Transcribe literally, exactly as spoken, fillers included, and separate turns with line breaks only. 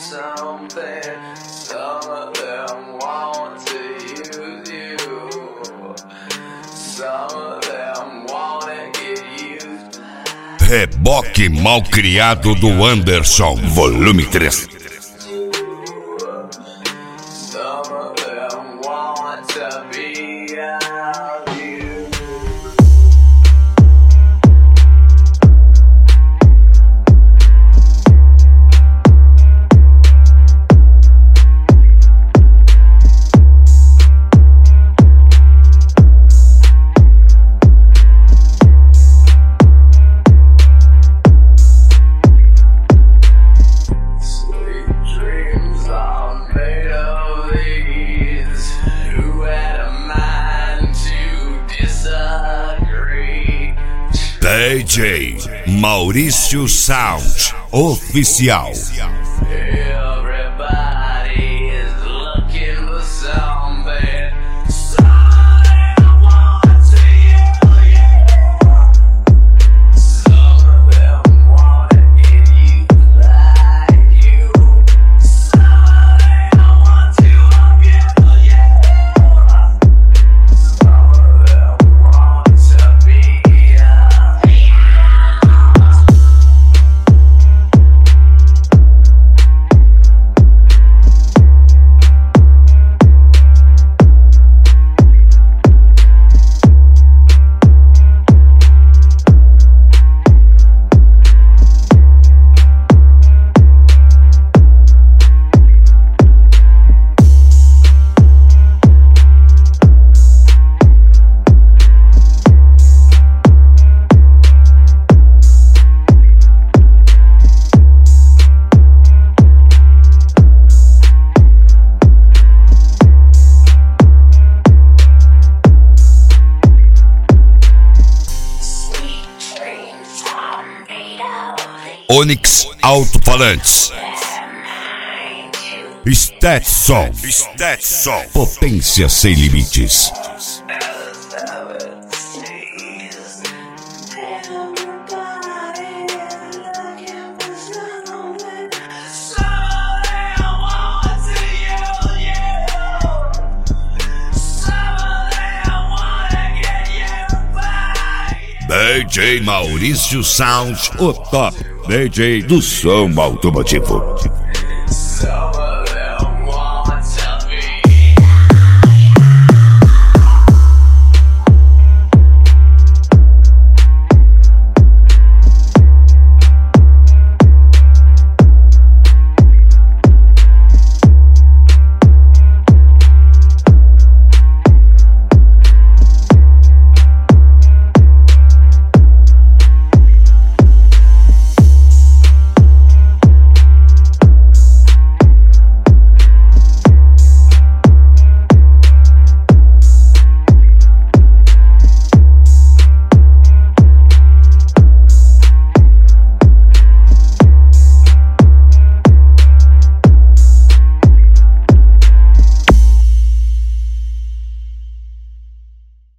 something. Some of them want to use you. Some of them wanna get used.
Reboque Malcriado do Anderson, volume três.
Some of them want to be out you.
D J Maurício Sound Oficial. Onyx Alto-Falantes. Stetson. Stetson. Potência sem limites. D J Maurício Sound, o top D J do som automotivo.
So